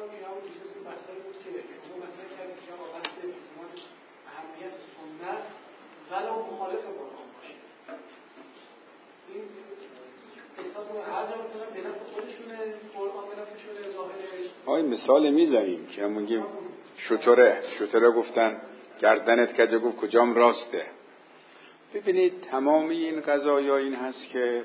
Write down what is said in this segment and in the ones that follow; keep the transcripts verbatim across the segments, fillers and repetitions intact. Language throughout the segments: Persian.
کنم که همون چیزی که مسئله بود که شما مطرح کردید که آقا بحث اهمیت سنت ولو مخالف قرآن باشه. این حساب رو هر جا مثلا به نفع خودشونه، قرآن به نفعشونه، ظاهرش. ما این مثال میزنیم که همون میگیم شتره شتره گفتن گردنت کجه گفت کجام راسته. ببینید تمامی این قضایا این هست که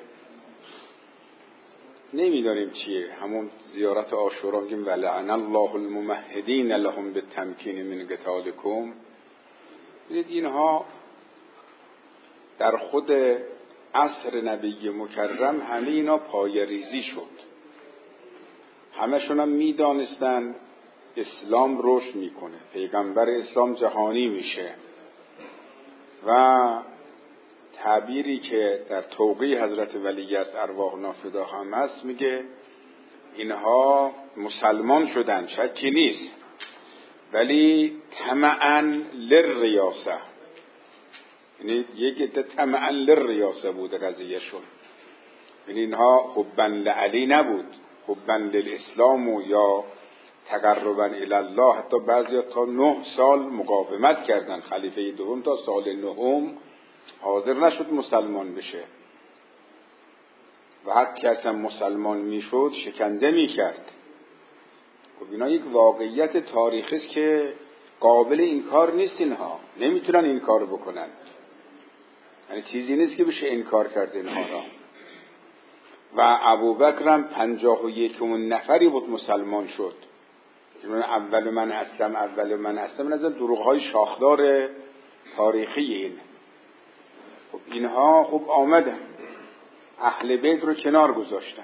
نمیدانیم چیه. همون زیارت عاشورا میگیم ولعن الله الممهدین لهم بالتمکین من قتالکم. ببینید اینها در خود عصر نبی مکرم همه اینا پای ریزی شد. همشون هم میدانستن اسلام رشد میکنه، پیغمبر اسلام جهانی میشه و تعبیری که در توقیع حضرت ولی از ارواحنا فدا هم هست میگه اینها مسلمان شدن، شکی نیست، ولی طمعاً للریاسه، یعنی یک عده طمعاً للریاسه بوده قضیهشون. یعنی اینها حباً لعلی نبود، حباً للاسلام و یا تقرباً الی الله. حتی بعضی تا نه سال مقاومت کردن. خلیفه دوم تا سال نهم حاضر نشد مسلمان بشه و حتی اصلا مسلمان میشد شکنجه میکرد. خب اینا یک واقعیت تاریخی است که قابل انکار نیست. اینها نمیتونن این کار بکنن، یعنی چیزی نیست که بشه انکار کرد اینها را. و ابوبکر هم پنجاه و یکمین نفری بود مسلمان شد. اول من اسلم اول من اسلم از دروغ‌های شاخدار تاریخی این. خب اینها خوب آمدن، اهل بیت رو کنار گذاشتن.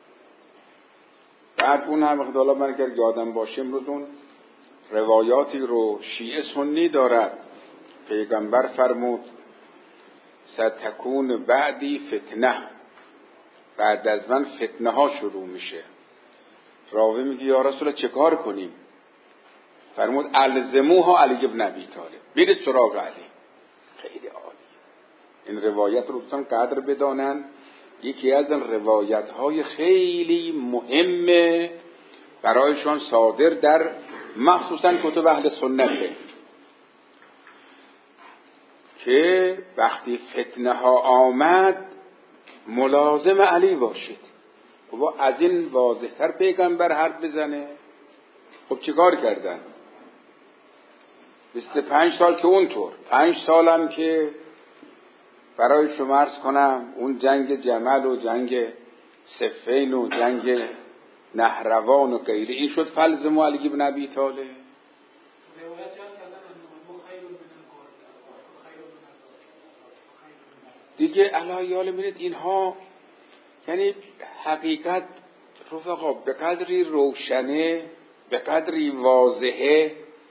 بعد اون هم اقدالا من اگر یادم باشه امروز اون روایاتی رو شیعه سنی دارد. پیغمبر فرمود ستکون بعدی فتنه، بعد از من فتنه ها شروع میشه. راوی میگه یا رسول چه کار کنیم؟ فرمود الزموها علی ابن ابی طالب، برید سراغ علی. خیلی عالی. این روایت رو دوستان قدر بدانن، یکی از این روایت های خیلی مهمه برایشان صادر در مخصوصا کتب اهل سنته که وقتی فتنه ها آمد ملازم علی باشید. خب از این واضح‌تر پیغمبر حرف بزنه؟ خب چیکار کردن؟ بیست و پنج سال که اونطور، پنج سالم که برای شما عرض کنم اون جنگ جمل و جنگ صفین و جنگ نهروان و غیره، این شد فلزم علی ابن ابی طالب. دیگه الهیال بینید اینها، یعنی حقیقت رفقا به قدری روشنه، به قدری واضحه،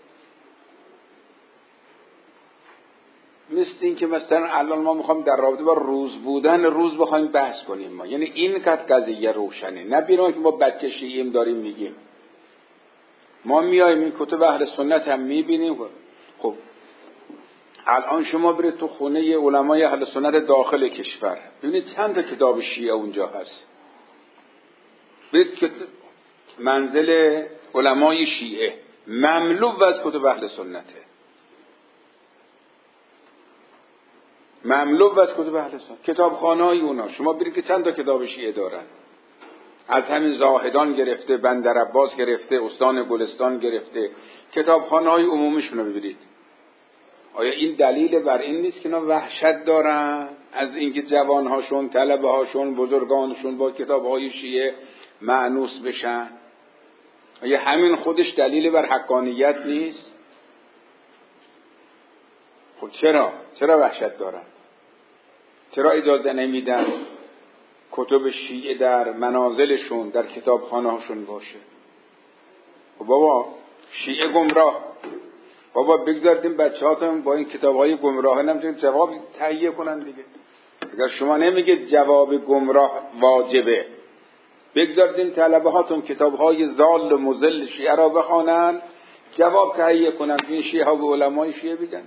مثل این که مثلا الان ما میخوام در رابطه با روز بودن روز بخوایم بحث کنیم ما، یعنی این قد قضیه روشنه، نه بیرون که ما بدکشیم داریم میگیم. ما میایم این کتب اهل سنت هم میبینیم. خب الان شما برید تو خونه علمای اهل سنت داخل کشور، ببینید چند تا کتاب شیعه اونجا هست. برید که منزل علمای شیعه مملو از کتب اهل سنته، مملو از کتب اهل سنت. کتابخانه‌های اونا شما برید که چند تا کتاب شیعه دارن، از همین زاهدان گرفته، بندر عباس گرفته، استان گلستان گرفته، کتابخانه‌های عمومیشون رو ببینید. آیا این دلیل بر این نیست که اینا وحشت دارن از اینکه جوانهاشون، طلبه‌هاشون، بزرگانشون با کتاب‌های شیعه مانوس بشن؟ آیا همین خودش دلیل بر حقانیت نیست؟ خب چرا؟ چرا وحشت دارن؟ چرا اجازه نمیدن کتب شیعه در منازلشون، در کتابخانه‌هاشون باشه؟ خب بابا شیعه گمراه، بابا بگذاریم بچه‌هاتون با این کتاب‌های گمراه نمیتونن جواب تهیه کنن دیگه. اگر شما نمیگید جواب گمراه واجبه، بگذاریم طلبه هاتون کتاب‌های ضال و مضل شیعه را بخوانن، جواب تهیه کنن، این شیعه ها به علمای شیعه بگن.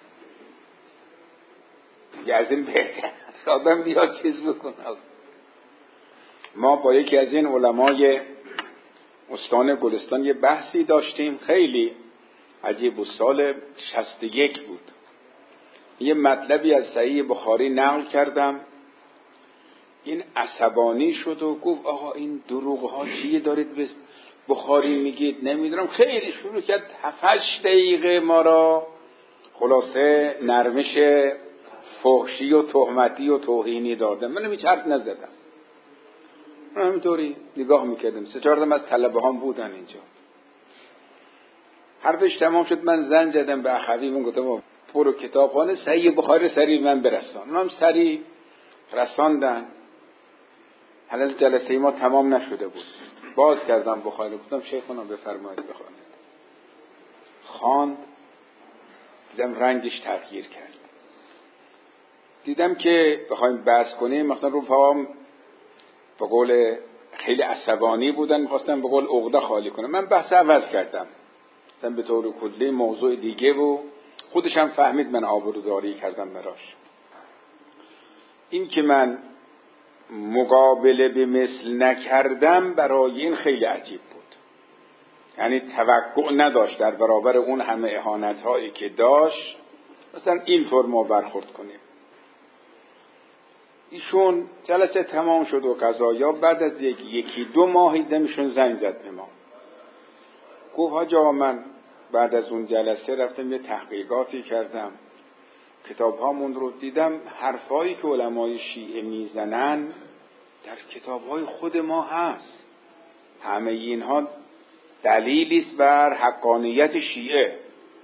یه از این بهتر آدم بیاد چیز بکنه. ما با یکی از این علمای استان گلستان یه بحثی داشتیم خیلی عجیب بود، سال شصت و یک بود. یه مطلبی از صحیح بخاری نقل کردم، این عصبانی شد و گفت آقا این دروغ ها چیه دارید به بخاری میگید؟ نمیدونم. خیلی شروع کرد هفتش دقیقه ما را خلاصه نرمش فحشی و تهمتی و توهینی دادم. من هیچ حرف نزدم، من همینطوری نگاه میکردم. سه چهار تا از طلبه هم بودن اینجا. حرفش تمام شد، من زنگ زدم به اخوی، من گفتم برو کتابخانه صحیح بخاری سریع من برسان. اونم سریع رساندن. هنوز جلسه ما تمام نشده بود. باز کردم بخاری، گفتم شیخونا بفرمایید بخونید. خواند، دیدم رنگش تغییر کرد. دیدم که بخوایم بحث کنیم مثلا رو فهم به قول خیلی عصبانی بودن، می‌خواستم به قول عقده خالی کنم. من بحث عوض کردم، مثلا به طور کلی موضوع دیگه و خودش هم فهمید من آبروداری کردم براش. این که من مقابله به مثل نکردم برای این خیلی عجیب بود. یعنی توقع نداشت در برابر اون همه اهانت هایی که داشت مثلا اینطور ما برخورد کنیم. ایشون جلسه تمام شد و قضایا بعد از یک یکی دو ماهی دمشون زنگ زد به ما، گفت حاج آقا من بعد از اون جلسه رفتم یه تحقیقاتی کردم، کتاب هامون رو دیدم، حرفایی که علمای شیعه میزنن در کتاب های خود ما هست. همه اینها دلیلی است بر حقانیت شیعه.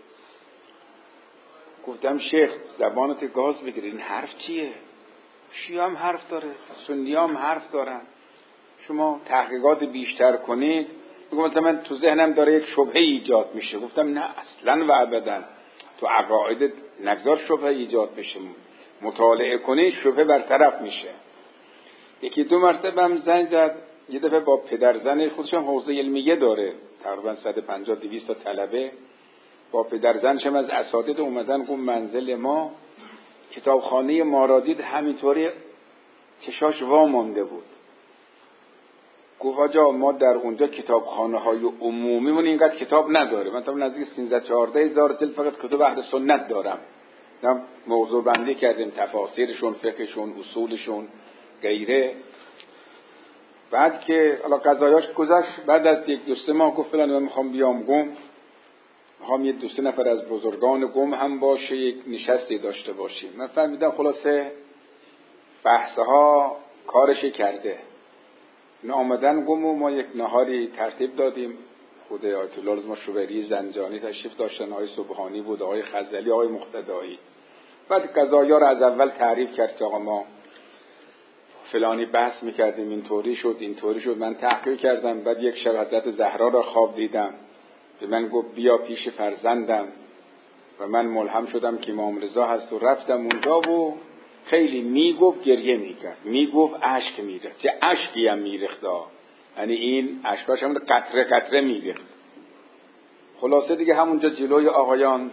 گفتم شیخ زبانت گاز بگیر، این حرف چیه؟ شیعه هم حرف داره، سنی هم حرف دارن، شما تحقیقات بیشتر کنید. میگم مثلا من تو ذهنم داره یک شبهه ایجاد میشه. گفتم نه اصلا و ابدا، تو عقاید نگذار شبهه ایجاد بشه، مطالعه کنی شبهه برطرف میشه. یکی دو مرتبه هم زنگ زد، یه دفعه با پدرزن خودش هم حوزه علمیه داره، تقریبا صد و پنجاه دویست تا طلبه، با پدرزنش هم از اساتید اومدن گفت منزل ما کتابخانه ما را دید همینطوری چشاش وا مانده بود. گفت آجا ما در اونجا کتابخانه های عمومی من اینقدر کتاب نداره، من تا نزدیک سیزده چهارده هزار جلد فقط کتاب اهل سنت دارم. هم موضوع بندی کردیم، تفاسیرشون، فقهشون، اصولشون، غیره. بعد که حالا قضایاش گذشت، بعد از یک دو سه ماه گفت فلان من میخوام بیام قم، میخوام یه دو سه نفر از بزرگان قم هم باشه، یک نشستی داشته باشیم. من فهمیدم خلاصه بحثها کارش کرده. اینا آمدن قم و ما یک نهاری ترتیب دادیم. خود آیت الله رضا شوبری زنجانی تشریف داشتن، آقای سبحانی بود، آقای خزعلی، آقای مقتدایی. بعد قضایا رو از اول تعریف کرد که آقا ما فلانی بحث میکردیم، اینطوری شد اینطوری شد. من تحقیق کردم. بعد یک شب حضرت زهرا را خواب دیدم، به من گفت بیا پیش فرزندم و من ملهم شدم که امام رضا هست و رفتم اونجا و خیلی میگفت، گریه میکرد، میگفت اشک میریخت، چه اشکی هم میریخت، یعنی این اشکاش هم قطره قطره میریخت. خلاصه دیگه همونجا جلوی آقایان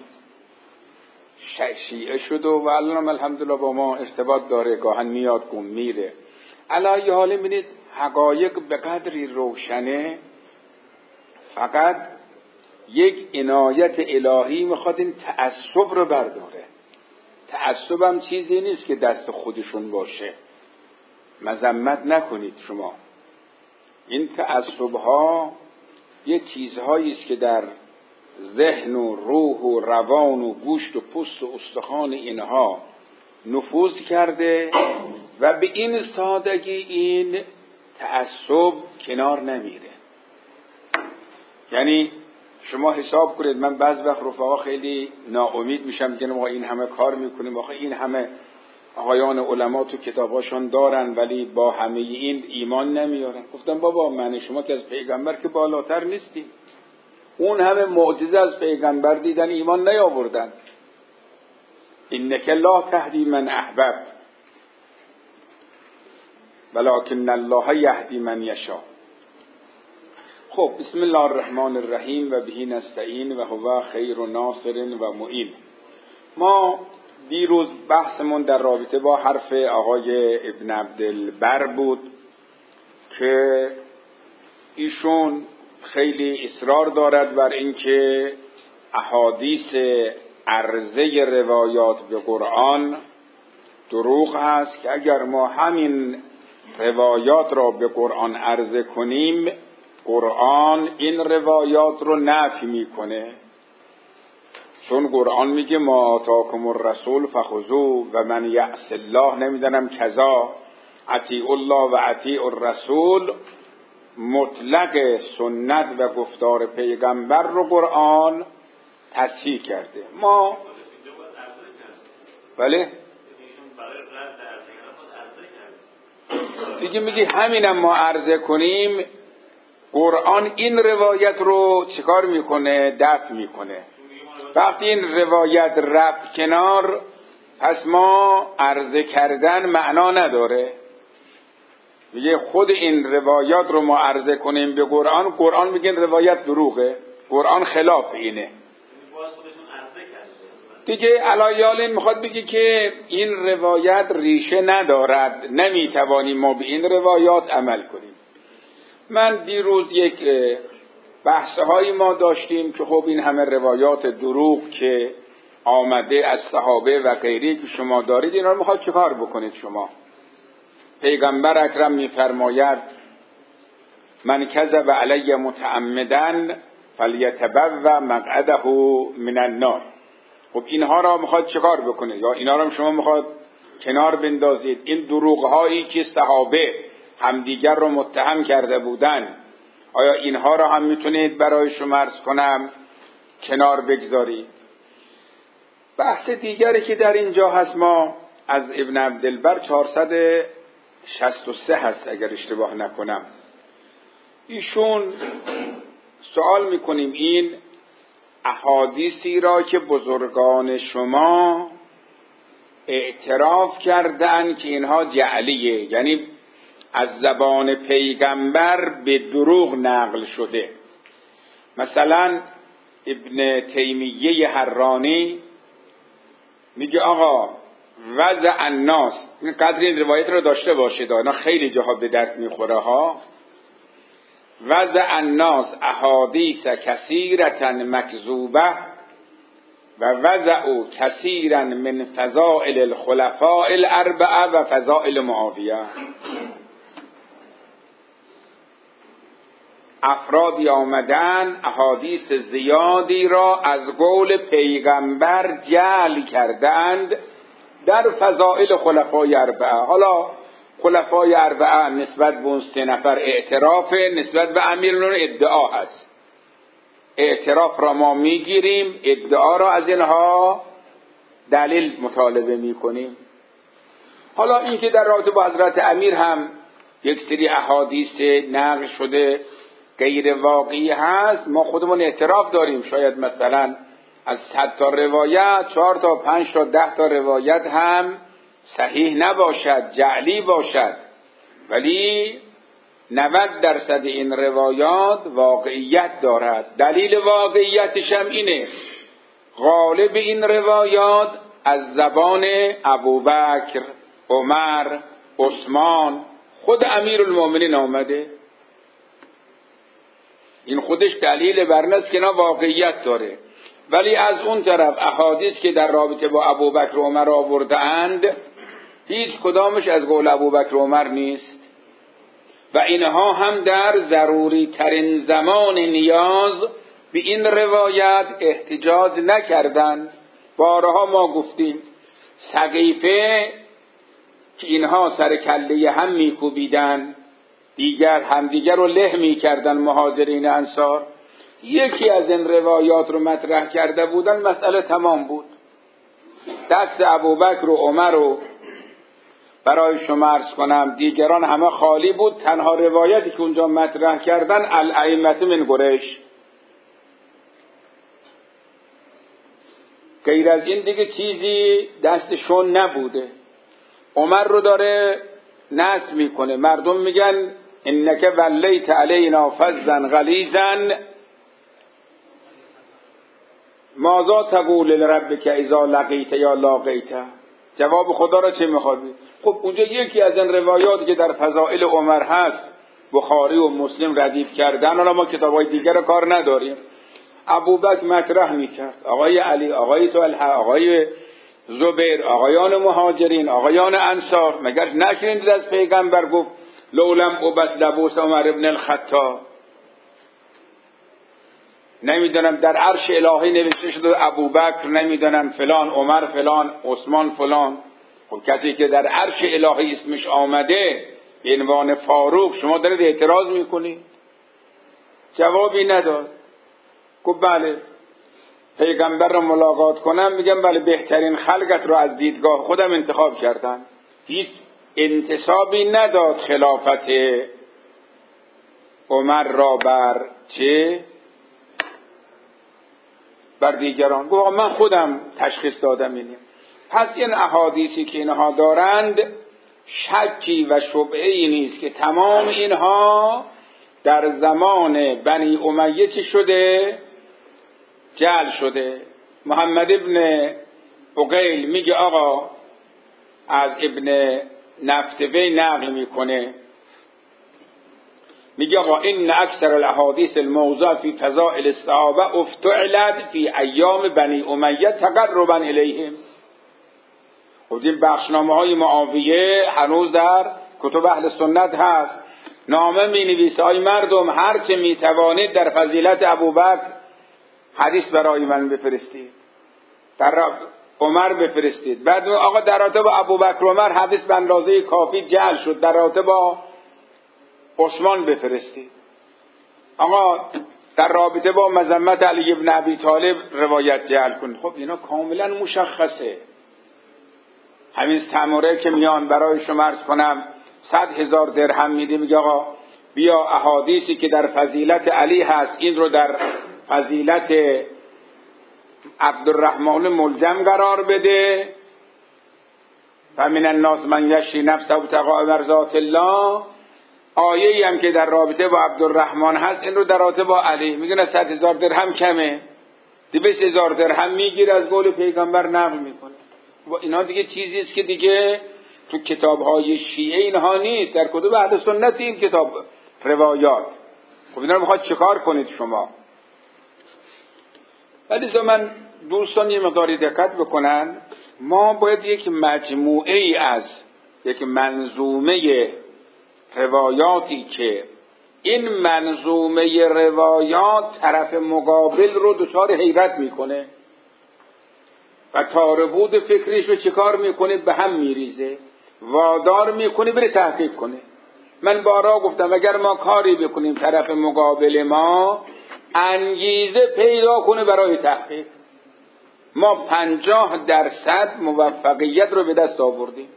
شیعه شد و الان الحمدلله با ما ارتباط داره، گاهن میاد گم میره. علی حال ببینید حقایق به قدری روشنه، فقط یک عنایت الهی میخواد این تعصب رو برداره. تعصب هم چیزی نیست که دست خودشون باشه، مذمت نکنید شما. این تعصب ها یه چیزهایی است که در ذهن و روح و روان و گوشت و پوست و استخوان اینها نفوذ کرده و به این سادگی این تعصب کنار نمیره. یعنی شما حساب کنید، من بعض وقت رفقا خیلی ناامید میشم، میگن ما این همه کار میکنیم، آخه این همه آقایان علما تو کتاباشون دارن ولی با همه این ایمان نمیارن. گفتم بابا من شما که از پیغمبر که بالاتر نیستیم، اون همه معجزه از پیغمبر دیدن ایمان نیاوردن. انک لا تهدی من احببت ولکن الله یهدی من یشاء. خب بسم الله الرحمن الرحیم و به نستعین و هو خیر ناصر و معین. ما دیروز بحثمون در رابطه با حرف آقای ابن عبدالبر بود که ایشون خیلی اصرار دارد بر اینکه احادیث عرضه روایات به قرآن دروغ هست که اگر ما همین روایات را به قرآن عرضه کنیم قرآن این روایات رو نفی میکنه، چون قرآن میگه ما آتاکم الرسول فخذوه و من یعص الله نمیدانم کذا اطیع الله و اطیع الرسول. مطلق سنت و گفتار پیغمبر رو قرآن تصحیح کرده. ما بله دیگه میگه همینم ما عرضه کنیم، قرآن این روایت رو چیکار میکنه؟ دفع میکنه. وقتی این روایت رفت کنار پس ما عرضه کردن معنا نداره. میگه خود این روایات رو ما عرضه کنیم به قرآن، قرآن میگه روایت دروغه، قرآن خلاف اینه دیگه. علایال میخواد بگه که این روایت ریشه ندارد، نمیتوانیم ما به این روایات عمل کنیم. من دیروز یک بحث‌هایی ما داشتیم که خب این همه روایات دروغ که آمده از صحابه و غیری که شما دارید اینا رو میخواد چیکار بکنید شما؟ پیغمبر اکرم میفرماید من کذب علی متعمدا فلیتبوأ مقعده من النار. خب اینها را میخواد چیکار بکنه؟ یا اینا را شما میخواد کنار بندازید؟ این دروغ هایی که صحابه همدیگر رو متهم کرده بودن آیا اینها را هم میتونید برای شما عرض کنم کنار بگذارید؟ بحث دیگری که در اینجا هست ما از ابن عبدالبر چهارصد و شصت و سه هست اگر اشتباه نکنم. ایشون سوال میکنیم این احادیثی را که بزرگان شما اعتراف کردن که اینها جعلیه، یعنی از زبان پیغمبر به دروغ نقل شده، مثلا ابن تیمیه حرانی میگه آقا وضع الناس، این قدر این روایت رو داشته باشید اینا خیلی جاها به درد میخوره ها. وضع الناس احادیث کثیرة مکذوبه و وضع کثیرا من فضائل الخلفاء الاربعه و فضائل معاویه. افرادی آمدن احادیث زیادی را از قول پیغمبر جعل کردند در فضائل خلفای اربعه. حالا خلفای اربعه نسبت به اون سه نفر اعتراف، نسبت به امیرالمومنین ادعا هست. اعتراف را ما میگیریم، ادعا را از اینها دلیل مطالبه میکنیم. حالا این که در رابطه با حضرت امیر هم یک سری احادیث نقل شده غیر واقعی هست، ما خودمون اعتراف داریم. شاید مثلا از صد تا روایت چهار تا پنج تا ده تا روایت هم صحیح نباشد، جعلی باشد، ولی نود درصد این روایات واقعیت دارد. دلیل واقعیتش هم اینه غالب این روایات از زبان ابوبکر، عمر، عثمان، خود امیرالمومنین آمده. این دلیل دلیل برنست که اینا واقعیت داره. ولی از اون طرف احادیث که در رابطه با ابوبکر و عمر آورده اند هیچ کدامش از قول ابوبکر و عمر نیست و اینها هم در ضروری ترین زمان نیاز به این روایت احتجاج نکردند. بارها ما گفتیم سقیفه که اینها سر کله هم میکوبیدن، دیگر هم دیگر رو له میکردن مهاجرین انصار، یکی از این روایات رو مطرح کرده بودن مسئله تمام بود. دست ابوبکر و عمر رو برای شما عرض کنم دیگران همه خالی بود. تنها روایتی که اونجا مطرح کردن الائمه من قریش، غیر از این دیگه چیزی دستشون نبوده. عمر رو داره نصب میکنه، مردم میگن انک ولیت علینا فظا غلیظا ماذا تقول لربک اذا لقیت یا لاقیت. جواب خدا را چه میخواد؟ خب اونجا یکی از این روایاتی که در فضائل عمر هست بخاری و مسلم ردیف کردن. حالا ما کتاب‌های دیگر رو کار نداریم. ابوبکر مطرح میکرد، آقای علی، آقای طلحه، آقای زبیر، آقایان مهاجرین، آقایان انصار، مگر نشنیدید از پیغمبر گفت لولم ابس لبوس عمر ابن الخطاب؟ نمیدونم در عرش الهی نوشته شده ابوبکر، نمیدونم فلان عمر، فلان عثمان، فلان. خب کسی که در عرش الهی اسمش آمده به عنوان فاروق، شما دارید اعتراض میکنید؟ جوابی نداد. گفت بله پیغمبر رو ملاقات کنم، میگم بله بهترین خلقت رو از دیدگاه خودم انتخاب کردم. هیچ انتسابی نداد خلافت عمر را بر چه؟ بر دیگران. گفت من خودم تشخیص دادم اینه. پس این احادیثی که اینها دارند شکی و شبهه ای نیست که تمام اینها در زمان بنی امیه چی شده؟ جعل شده. محمد ابن عقیل میگه آقا، از ابن نفتوی نقل میکنه، میگه آقا این اکثر الاحادیث الموضوعه فی فضائل الصحابه افتعلت فی ایام بنی امیه تقربا الیهم. خب این بخشنامه های معاویه هنوز در کتب اهل سنت هست. نامه می نویسه ای مردم هر چه می توانید در فضیلت ابوبکر حدیث برای من بفرستید، در عمر بفرستید. بعد آقا در رابطه با ابوبکر و عمر حدیث به اندازه کافی جعل شد، در رابطه با عثمان بفرستید. آقا در رابطه با مذمت علی ابن ابی طالب روایت جعل کن. خب اینا کاملا مشخصه. همین تموره که میان برای شما عرض کنم صد هزار درهم میده، میگه آقا بیا احادیثی که در فضیلت علی هست این رو در فضیلت عبدالرحمن ملجم قرار بده. و من الناس من یشری نفسه ابتغاء مرضات الله. آیه ای هم که در رابطه با عبدالرحمن هست این رو در رابطه با علی میگه نه صد هزار درهم کمه، دویست هزار درهم میگیره، از قول پیغمبر نقل میکنه. و اینا دیگه چیزی است که دیگه تو کتاب‌های شیعه اینها نیست، در کتب اهل سنت این کتاب روایات. خب اینا رو میخواد چیکار کنید شما؟ ولی من دوستان یه مقداری دقت بکنن، ما باید یک مجموعه ای از یک منظومه روایاتی که این منظومه روایات طرف مقابل رو دچار حیرت میکنه و تاربود فکریش رو چیکار میکنه؟ به هم میریزه، وادار میکنه بره تحقیق کنه. من بارها گفتم اگر ما کاری بکنیم طرف مقابل ما انگیزه پیدا کنه برای تحقیق، ما پنجاه درصد موفقیت رو به دست آوردیم،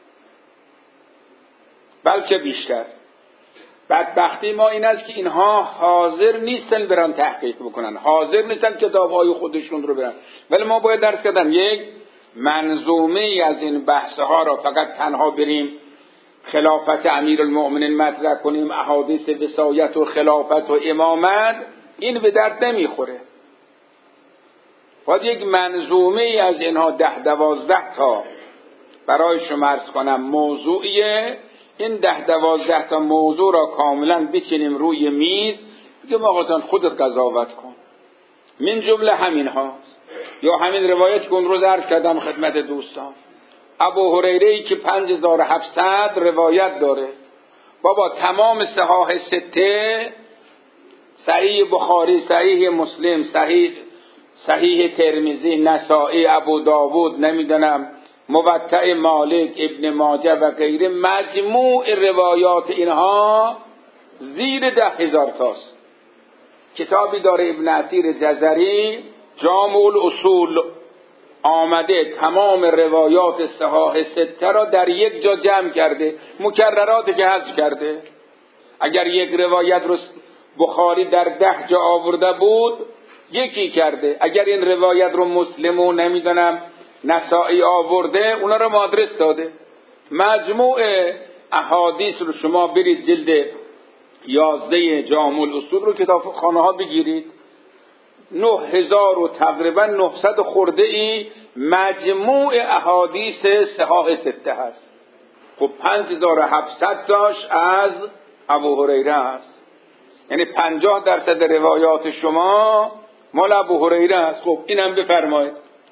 بلکه بیشتر. بدبختی ما این است که اینها حاضر نیستن برن تحقیق بکنن، حاضر نیستن کتاب‌های خودشون رو برن. ولی ما باید درس کردم یک منظومه ای از این بحث‌ها را فقط تنها بریم خلافت امیرالمؤمنین مطرح کنیم، احادیث وصایت و خلافت و امامت، این به درد نمیخوره. باید یک منظومه ای از اینها ده دوازده تا برای شما عرض کنم موضوعیه. این ده دوازده تا موضوع را کاملا بچینیم روی میز، بگیم آقا خودت قضاوت کن. من جمله همین هاست، یا همین روایت که اون روز عرض کردم خدمت دوستان، ابو هریره ای که پنج هزار و هفتصد روایت داره. بابا تمام صحاح سته، صحیح بخاری، صحیح مسلم، صحیح صحیح ترمذی، نسائی، ابو داوود، نمیدونم موطأ مالک، ابن ماجه و غیره، مجموع روایات اینها زیر ده هزار تاست. کتابی داره ابن اسیر جزری جامع الاصول، آمده تمام روایات صحاح سته را در یک جا جمع کرده، مکرراتی که حذف کرده. اگر یک روایت رو بخاری در ده جا آورده بود یکی کرده، اگر این روایت رو مسلم و نمیدونم نسائی آورده اونا رو مادرس داده. مجموع احادیث رو شما برید جلد یازده جامع الاصول رو کتاب خانه ها بگیرید، نه هزار و تقریبا نهصد خورده ای مجموع احادیث صحاح سته هست. خب پنج هزار و هفتصد تاش از ابو هریره است. یعنی پنجاه درصد روایات شما مال ابو هریره است. خب اینم بفرمایید.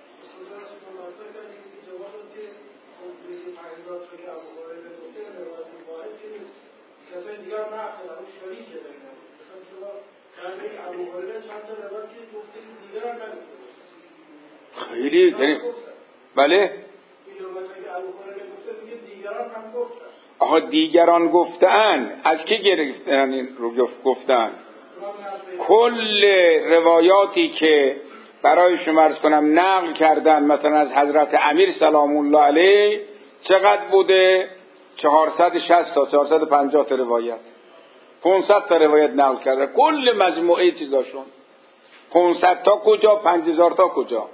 خیلی یعنی بله آها دیگران گفتن. از کی گرفتن این رو گفتن؟ کل روایاتی که برای شما عرض کنم نقل کردن، مثلا از حضرت امیر سلام الله علیه چقدر بوده؟ چهارصد و شصت تا چهارصد و پنجاه تا روایت، پانصد تا روایت نقل کرده. کل مجموعه چیزاشون پانصد تا کجا، پنج هزار تا کجا.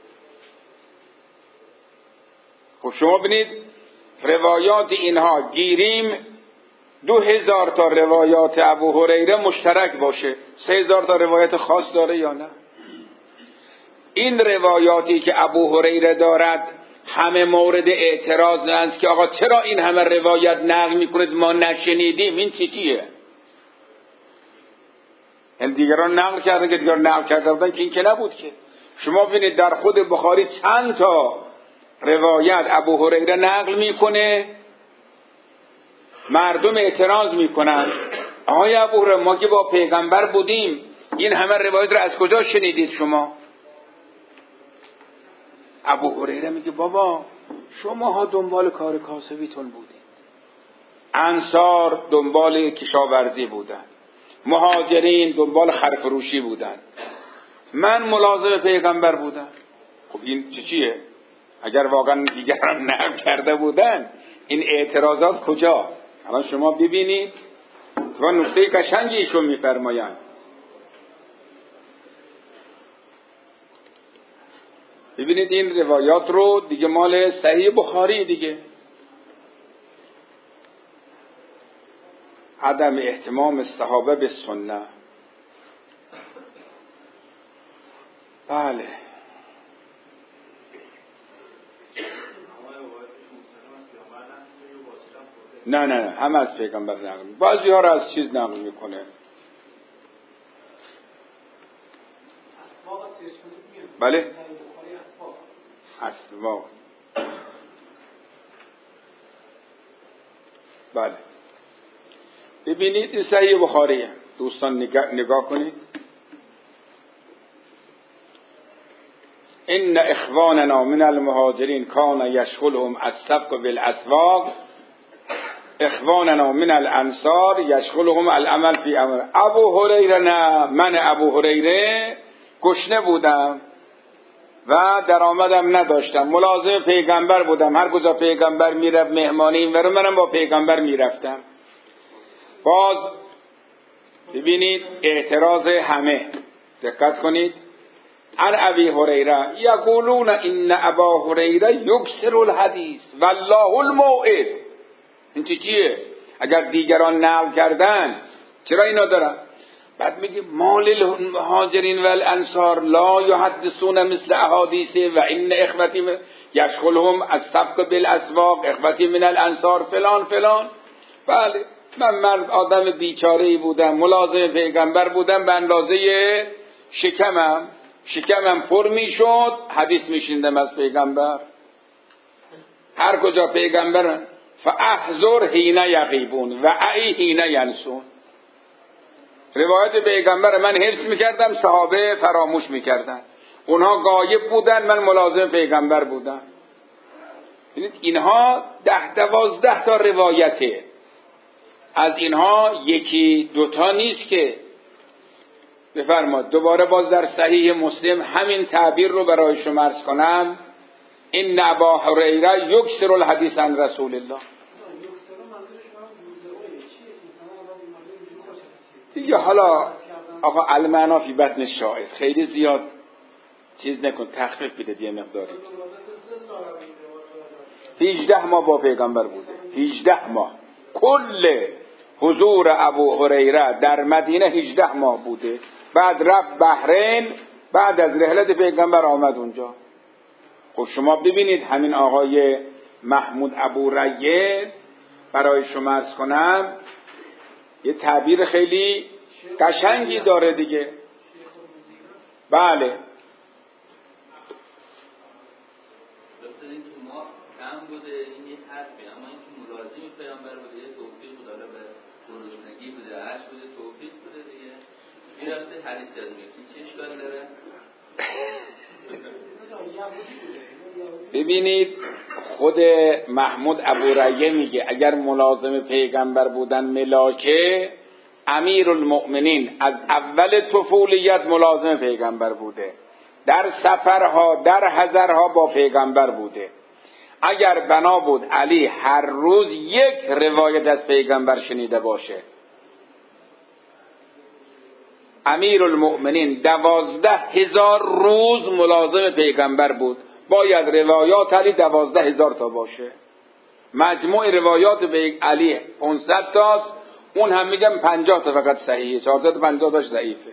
خب شما ببینید روایات اینها گیریم دو هزار تا روایات ابو هریره مشترک باشه، سه هزار تا روایت خاص داره یا نه؟ این روایاتی که ابو هریره دارد همه مورد اعتراض است که آقا چرا این همه روایت نقل میکنید ما نشنیدیم؟ این چی چیه؟ این دیگران نقل کردن که دیگران نقل کرده بودن که این که نبود که. شما ببینید در خود بخاری چند تا روایت ابو هریره نقل میکنه، مردم اعتراض میکنن آقای ابو هریره ما که با پیغمبر بودیم این همه روایت رو از کجا شنیدید شما؟ ابو هریره میگه بابا شماها دنبال کار کاسبیتون بودید، انصار دنبال کشاورزی بودن، مهاجرین دنبال خرفروشی بودن، من ملازم پیغمبر بودم. خب این چی چیه؟ اگر واقعا دیگران نقل کرده بودن این اعتراضات کجا؟ الان شما ببینید و نکته قشنگی ایشون میفرمایند. ببینید این روایات رو دیگه مال صحیح بخاری دیگه. عدم اهتمام صحابه به سنت. بله نه نه نه همه از پیغمبر نقل میکنه، بعضی ها رو از چیز نقل میکنه. بله اسباب. بله ببینید این صحیح بخاریه دوستان، نگاه, نگاه کنید. ان اخواننا من المهاجرین کان یشغلهم السبق بالاسواق اخواننا من الانصار یشغلهم العمل فی امر. ابو هریره نه، من ابو هریره گشنه بودم و درآمدم نداشتم، ملازم پیغمبر بودم، هر کجا پیغمبر میرفت مهمانی اینور منم با پیغمبر میرفتم. باز ببینید اعتراض همه، دقت کنید. عن ابی هریره یقولون ان ابا هریره یکثر الحدیث والله الموعد. این چی چیه؟ اگر دیگران نقل کردن چرا اینا دارن؟ بعد میگه مال المهاجرین و الانصار لا یحدثون مثل احادیث و ان اخوتی یشغلهم السبق بالاسواق اخوتی من الانصار فلان فلان. بله من مرد آدم بیچاره‌ای بودم، ملازم پیغمبر بودم، به اندازه شکمم شکمم پر میشد حدیث میشیندم از پیغمبر. هر کجا پیغمبرن فاحذر حین یغیبون و اعی حین ینسون. روایت پیغمبر من حفظ میکردم، صحابه فراموش میکردن. اونها غایب بودن، من ملازم پیغمبر بودم. ببینید اینها ده دوازده تا روایته، از اینها یکی دوتا نیست که. بفرماد دوباره باز در صحیح مسلم همین تعبیر رو برای شما عرض کنم. این ابا هریره یکثر الحدیث عن رسول الله. دیگه حالا آقا المعنا فی بطن الشاعر خیلی زیاد چیز نکن، تخفیف بده یه مقداری. هجده ماه با پیغمبر بوده، هجده ماه. کل حضور ابو هریره در مدینه هجده ماه بوده. بعد رفت بحرین، بعد از رحلت پیغمبر آمد اونجا. خب شما ببینید همین آقای محمود ابو ریه برای شما عرض کنم یه تعبیر خیلی قشنگی داره دیگه. بله کم بوده این یه حرفی، اما اینکه ملازم پیامبر بوده یه توفیق داره به گرسنگی بوده، عرش بوده، توفیق بوده دیگه. این رفته حدیث یاد میگه چه اشکال داره؟ ببینید خود محمود ابوریه میگه اگر ملازم پیغمبر بودن ملاکه، امیرالمؤمنین از اول طفولیت ملازم پیغمبر بوده، در سفرها در حضرها با پیغمبر بوده. اگر بنا بود علی هر روز یک روایت از پیغمبر شنیده باشه، امیرالمؤمنین دوازده هزار روز ملازم پیغمبر بود، باید روایات علی دوازده هزار تا باشه. مجموع روایات به علی پانصد تاست، اون هم میگم پنجاه تا فقط صحیحه، چهارصد و پنجاه تاش ضعیفه.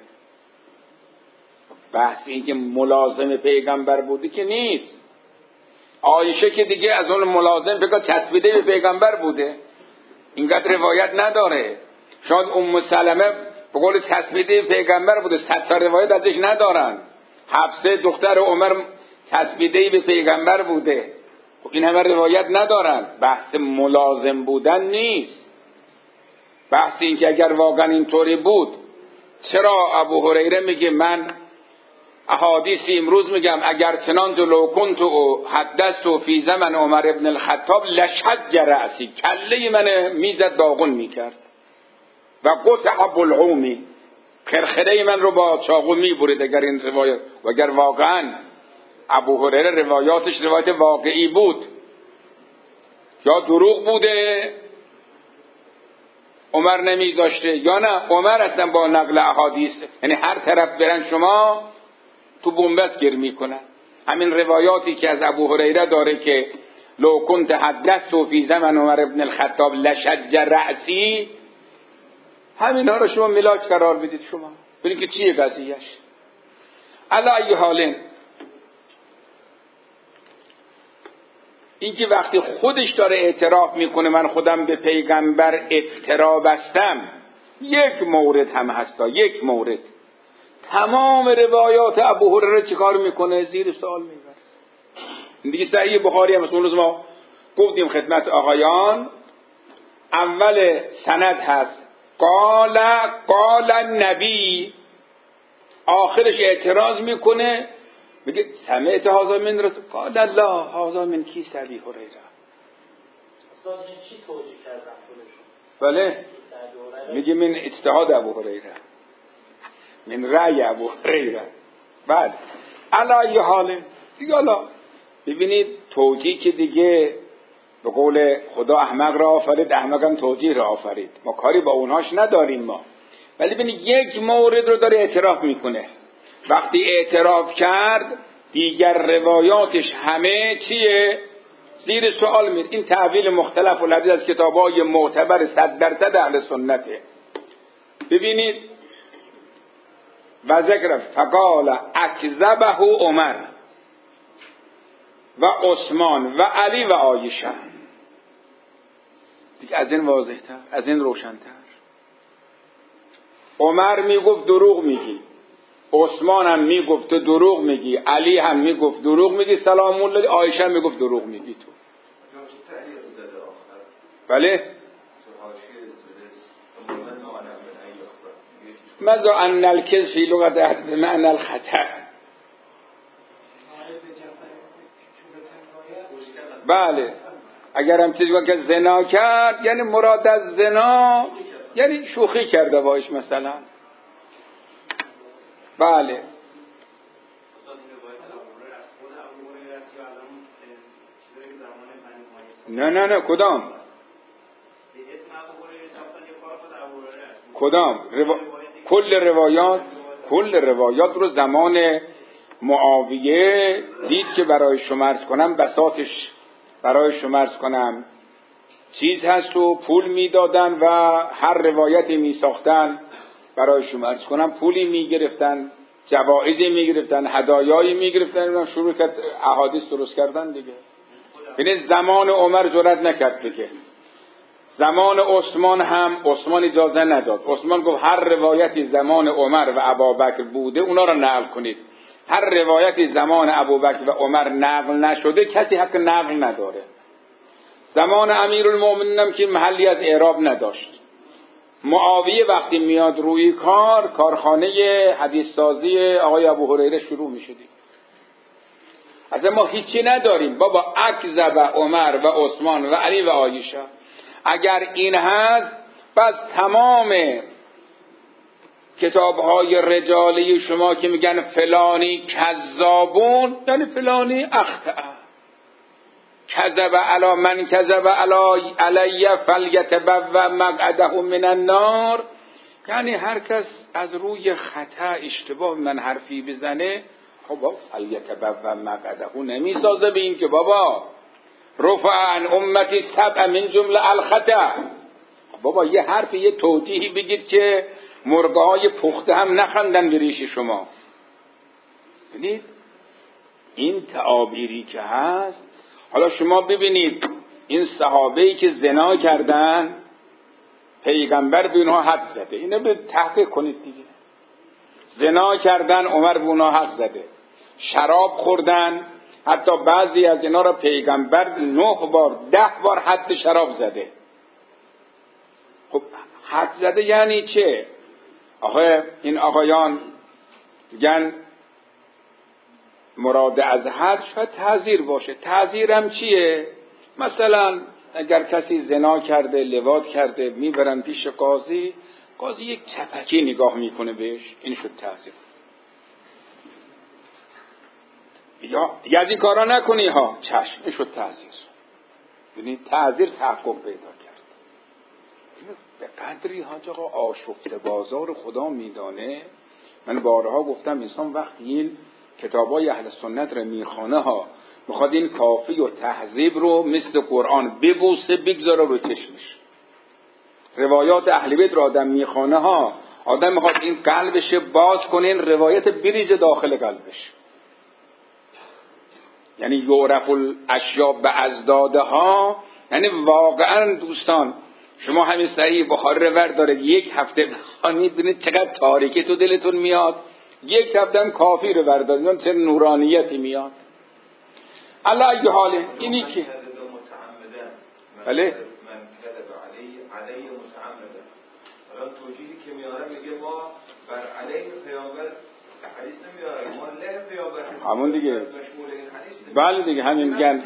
بحث این که ملازم پیغمبر بودی که نیست. عایشه که دیگه از اون ملازم فقط چسبیده به پیغمبر بوده، اینقدر روایت نداره. شاید ام سلمه به قول چسبیده به پیغمبر بوده، صد تا روایت ازش ندارن. حفصه دختر عمر چسبیده به پیغمبر بوده، خب این همه روایت ندارن. بحث ملازم بودن نیست، بحث این که اگر واقعا اینطوری بود چرا ابو هریره میگه من احادیثی امروز میگم اگر چنان لو کنت و حدثت فی زمن عمر ابن الخطاب لشج رأسی، کله من میزد داغون میکرد و قطع بلعومی، خرخره من رو با چاقو میبرید اگر این روایت، و اگر واقعا ابو هریره روایاتش روایت واقعی بود یا دروغ بوده عمر نمیذاشته، یا نه عمر اصلا با نقل احادیث، یعنی هر طرف برن شما تو بنبست گیر میکنن. همین روایاتی که از ابو هریره داره که لو کنت حدثت فی زمن عمر ابن الخطاب لشج رأسی، همین ها رو شما ملاک قرار بدید شما ببینید که چیه قضیهش. علی ای حال این که وقتی خودش داره اعتراف میکنه من خودم به پیغمبر افترا بستم، یک مورد هم هستا، یک مورد. تمام روایات ابو هریره چیکار میکنه؟ زیر سوال میبره. این دیگه صحیح بخاری هم اون روز ما گفتیم خدمت آقایان، اول سند هست قال قال النبی، آخرش اعتراض میکنه میگه سمعت هذا من رسول قال الله هذا من کی ابی هریره. استاد این چی توجیه کردن خودشون؟ بله میگه من اجتهاد ابو هریره، من رأی ابو هریره. بعد علی حال دیگه حالا ببینید توجیه که دیگه به قول خدا احمق را آفرید، احمق هم توجیه را آفرید، ما کاری با اونهاش نداریم ما. ولی ببینید یک مورد رو داره اعتراف میکنه، وقتی اعتراف کرد دیگر روایاتش همه چیه؟ زیر سوال میره. این تعویل مختلف الحدیث از کتابای معتبر صد درصد اهل سنته. ببینید و ذکر فقال اکذبه عمر و عثمان و علی و عایشه. دیگه از این واضح‌تر، از این روشن‌تر. عمر میگفت دروغ میگی، عثمان هم میگفت تو دروغ میگی، علی هم میگفت دروغ میگی، سلام الله، عایشه میگفت دروغ میگی تو. بله ماذا ان الكذب في لغه اهل بمعنى الخطا. بله اگر هم چیزی که زنا کرد یعنی مراد از زنا یعنی شوخی کرده باش مثلا. بله نه نه نه کدام کدام روا... کل روایات کل روایات رو زمان معاویه دید که برای شما عرض کنم بساطش برای شما عرض کنم چیز هست و پول میدادن و هر روایتی می ساختن برای شما عرض کنم پولی می گرفتن، جوایزی می گرفتن، هدایایی می گرفتن، شروع کرد احادیث درست کردن دیگه. یعنی زمان عمر جرأت نکرد بگه، زمان عثمان هم عثمان اجازه نداد. عثمان گفت هر روایتی زمان عمر و ابوبکر بوده اونا را نقل کنید، هر روایتی زمان ابوبکر و عمر نقل نشده کسی حق نقل نداره. زمان امیرالمومنین هم که محلی از اعراب نداشت. معاویه وقتی میاد روی کار، کارخانه حدیث سازی آقای ابو هریره شروع میشه دیگه. از ما هیچی نداریم بابا، اکذب عمر و عثمان و علی و عایشه. اگر این هست پس تمام کتاب‌های رجالی شما که میگن فلانی کذابون یعنی فلانی اخطأ، کذب علی من کذب علی علی فلیتبوأ مقعده من النار، یعنی هر کس از روی خطا اشتباه من حرفی بزنه خب فلیتبوأ مقعده نمیسازه به این که بابا رفع عن امتی سبع من جمله الخطا. بابا یه حرف یه توضیحی بگید که مرغه های پخته هم نخندن به ریش شما. ببینید این تعابیری که هست. حالا شما ببینید این صحابه‌ای که زنا کردن پیغمبر به اونها حد زده، اینو به تحقیق کنید دیگه. زنا کردن عمر به اونها حد زده، شراب خوردن حتی بعضی از اینا را پیغمبر نه بار ده بار حد شراب زده. خب حد زده یعنی چه؟ آخه این آقایان میگن مراد از حد شاید تعزیر باشه. تعزیرم چیه؟ مثلا اگر کسی زنا کرده لواط کرده میبرن پیش قاضی، قاضی یک چپکی نگاه میکنه بهش، این شد تعزیر. یا دیگه از این کارا نکنی ها، چشم، این شد تعزیر. یعنی تعزیر تحقق پیدا کرد. به قدری حاج آقا آشفته بازار خدا میدانه. من بارها گفتم انسان وقتی این کتابای اهل سنت رو میخوانه ها میخواد این کافی و تهذیب رو مثل قرآن ببوسه بگذاره رو چشمش. روایات اهل بیت رو آدم میخوانه ها، آدم میخواد این قلبش باز کنه، این روایت بریز داخل قلبش. یعنی یعرف الاشیاء باضدادها، یعنی واقعا دوستان شما همین صحیح بخاری رو ور داره یک هفته بخوانید ببینید چقدر تاریکی تو دلتون میاد، یک هفته هم کافی رو ور دارید چه نورانیتی میاد. الله ای حال اینی که بله من کذب علی علی متعمدا، الان توجیهی که میاره میگه ما بر علیه پیامبر حدیث نمیاره، ما له پیامبر همون دیگه. بله دیگه همین میگن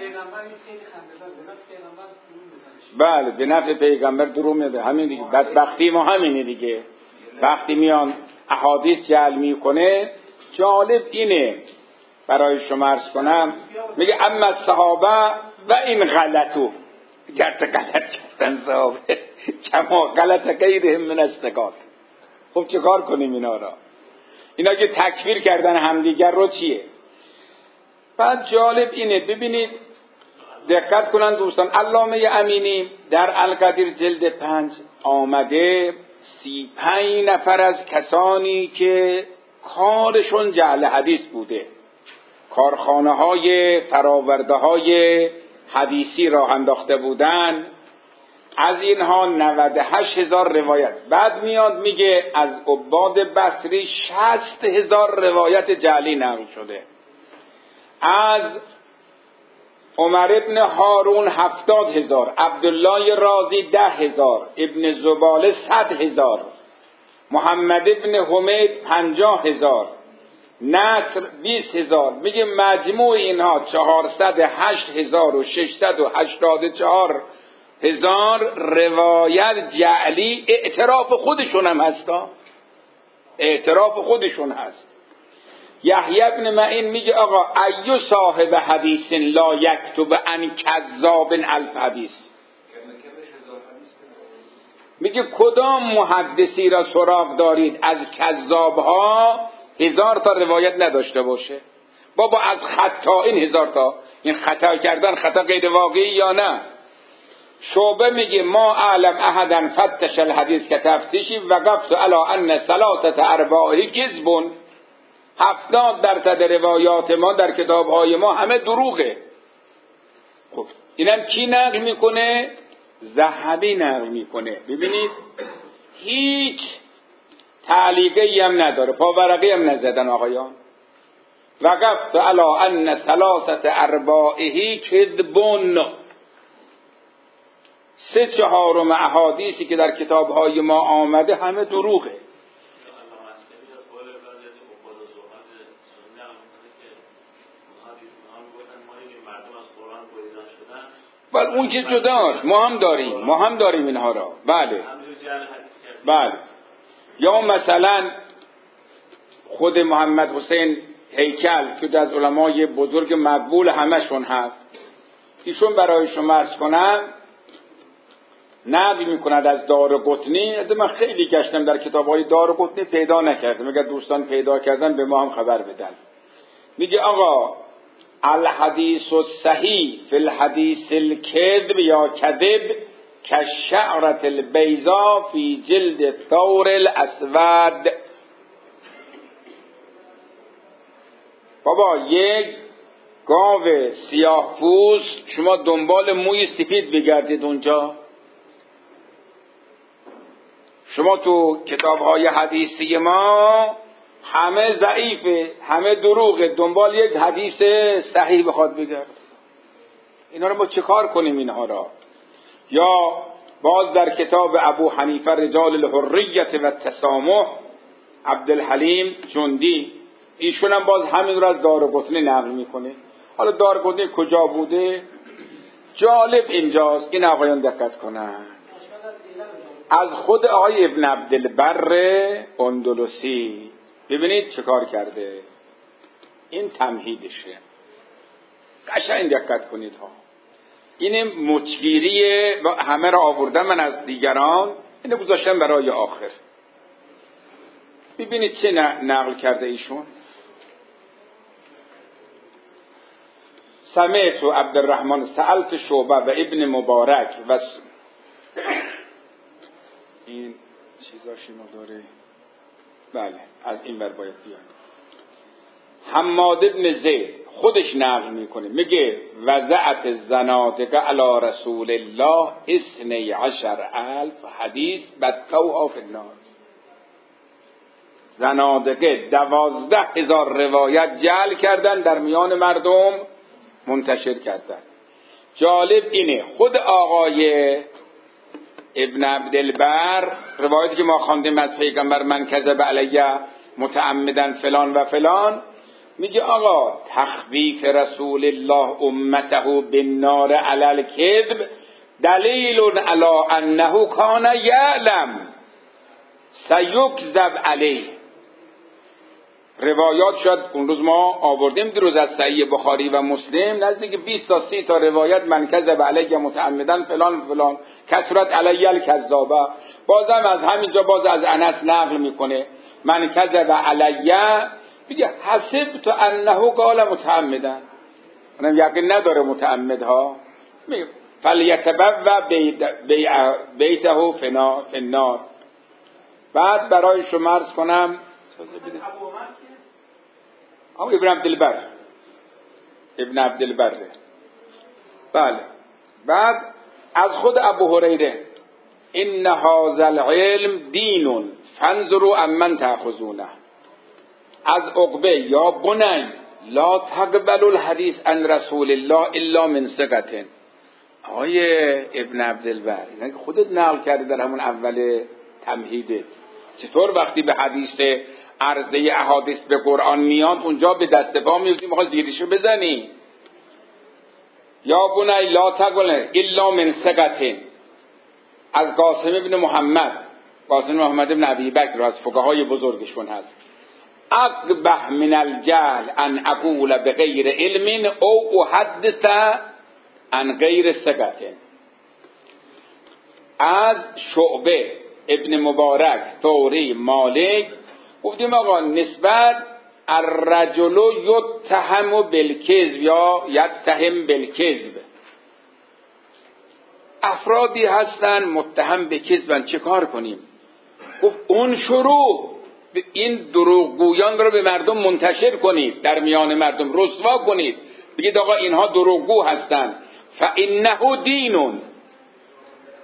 بله به نفع پیغمبر درو میده. همین دیگه بدبختی ما همینه دیگه. وقتی میان احادیث جعل میکنه، جالب اینه برای شما عرض کنم، میگه اما الصحابه و این غلطو، گرت غلط کردن صحابه کما غلط غیرهم من الثقات. خب چه کار کنیم اینا را؟ اینا که تکفیر کردن همدیگر رو چیه؟ بعد جالب اینه ببینید دقت کنن دوستان، علامه امینی در القدیر جلد پنج آمده سی پنج نفر از کسانی که کارشون جعل حدیث بوده، کارخانه های فراورده های حدیثی راه انداخته بودن، از اینها نود و هشت هزار روایت. بعد میاد میگه از عباد بصری شصت هزار روایت جعلی نقل شده، از عمر ابن هارون هفتاد هزار، عبدالله رازی ده هزار، ابن زباله صد هزار، محمد ابن حمید پنجاه هزار، نصر بیست هزار. میگه مجموع اینها چهارصد و هشت هزار و ششصد و هشتاد و چهار هزار روایت جعلی. اعتراف خودشون هم هستا، اعتراف خودشون هست. یحیی ابن معین میگه آقا ایو صاحب حدیث لا یکتب عن کذاب الف حدیث، میگه کدام محدثی را سراغ دارید از کذاب ها هزار تا روایت نداشته باشه؟ بابا از خطا این هزار تا، این خطا کردن خطا غیر واقعی یا نه؟ شعبه میگه ما اعلم احدا فتش الحدیث که تفتیشی وقفت علی ان ثلاثه ارباعه کذبون. هفتاد درصد روایات ما در کتابهای ما همه دروغه. خب اینم کی نقل میکنه؟ ذهبی نقل میکنه. ببینید هیچ تعلیقی هم نداره، پا ورقی هم نزدن آقایان. وقفت علی ان ثلاثه ارباعه کذبون، سه چهارم احادیثی که در کتاب‌های ما آمده همه دروغه. بله اون که جداست، ما هم داریم ما هم داریم اینها را. بله بله. یا مثلا خود محمد حسین هیکل که از علمای بزرگ مقبول همشون هست، ایشون برای شما عرض کنم نقل میکند از دارقطنی. من خیلی گشتم در کتاب‌های دارقطنی پیدا نکردم، اگر دوستان پیدا کردن به ما هم خبر بدن. میگه آقا الحدیث الصحیح فی الحدیث الکذب یا کذب کالشعرة البیضاء فی جلد الثور الاسود. بابا یک گاو سیاه پوست شما دنبال موی سفید بگردید اونجا، شما تو کتاب‌های حدیثی ما همه ضعیفه، همه دروغه، دنبال یک حدیث صحیح بخواد بگرد. اینا رو ما چه کار کنیم اینها را؟ یا باز در کتاب ابو حنیفه رجال الحریت و التسامح عبدالحلیم جندی، ایشون هم باز همین رو از دارقطنی نقل میکنه. حالا دارقطنی کجا بوده؟ جالب اینجاست که آقایان دقت کنن. از خود آقای ابن عبدالبر اندلسی ببینید چه کار کرده. این تمهیدشه، قشنگ دقت کنید ها. این مچگیری همه را آوردم من از دیگران، اینو گذاشتم برای آخر. ببینید چه نقل کرده ایشون. سمعت عبدالرحمن سألت شعبه و ابن مبارک و س... این چیزاشی ما داره. بله از این ور باید بیان. حماد ابن زید خودش نقل میکنه، میگه وضعت زنادقه علی رسول الله اثنی عشر الف حدیث بدتوها فی الناس. زنادقه دوازده هزار روایت جعل کردن در میان مردم منتشر کردن. جالب اینه خود آقای ابن عبدالبر روایتی که ما خواندیم از پیغمبر من کذب علیه متعمدن فلان و فلان، میگه آقا تخویف رسول الله امته بالنار علی الکذب دلیل علی انه کان یعلم سیکذب علیه. روایات شد اون روز ما آوردیم دیروز از صحیح بخاری و مسلم نزدیک بیست تا سی تا روایت من کذب علیه متعمدن فلان فلان کثرت علیه الکذابه. بازم از همینجا باز از انس نقل میکنه من کذب علیه، میگه حسب تو انه قال متعمدن، اونم یقین نداره متعمدها. میگه فلیتبوأ بیته فی النار. بعد برای شما عرض کنم ابو ابن عبدالبر ابن عبدالبر بله. بعد از خود ابو هریره ان هذا العلم دین فانظروا عمن تأخذونه. از عقبه یا بنی لا تقبل الحدیث عن رسول الله الا من ثقة. آقای ابن عبدالبر یعنی خودت نقل کردی در همون اول تمهیده، چطور وقتی به حدیث عرضه احادیث به قرآن میاد اونجا به دست پا میوزی میخواد زیرشو بزنی؟ یا بنی لا تقبل الا من ثقة. از قاسم ابن محمد، قاسم محمد ابن ابی بکر از فقهای بزرگشون هست، اقبح من الجهل ان اقول بغیر علم او احدث عن غیر ثقة. از شعبه ابن مبارک ثوری مالک گفتیم آقا نسبت الرجل یتهم بالکذب یا یتهم بالکذب، افرادی هستن متهم به کذبن، چه کار کنیم؟ گفت اون شروع این دروغگویان رو به مردم منتشر کنید، در میان مردم رسوا کنید، بگید آقا اینها دروغگو هستن. فانه دین،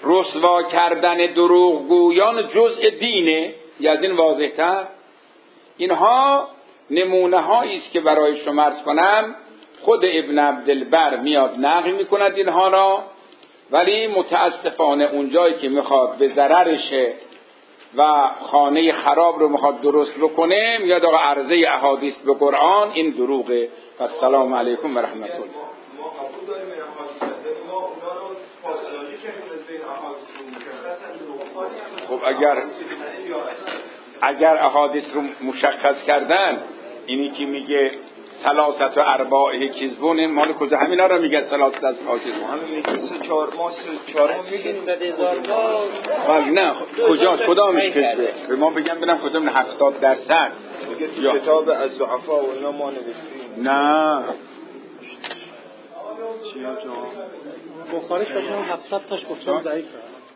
رسوا کردن دروغگویان جزء دینه، یا از این واضح‌تر؟ اینها نمونه هایی است که برای شما عرض کنم خود ابن عبدالبر میاد نقل میکند اینها را، ولی متاسفانه اونجایی که میخواد به ضررشه و خانه خراب رو میخواد درست بکنه میاد آقا عرضه احادیث به قرآن این دروغه. السلام علیکم و رحمت الله. ما قبول داریم این احادیث هست، ما اونا رو پاسداری کردیم از بین احادیث رو مشخصا دروغ. خب اگر اگر احادیث رو مشخص کردن، اینی که میگه ثلاثت و ارباع کذبون، این مال کجا همینا رو میگه ثلاثت از کذبون؟ همین میگه سه چهار ما سه چهار ما میگیم ولی نه کجا کدامش کذبه؟ به ما بگم ببینم کدوم هفتاد درصد میگه تو کتاب از ضعفا و اینا ما نوشتیم. نه بخاری شما هفتصد تاش گفتم ضعیفه.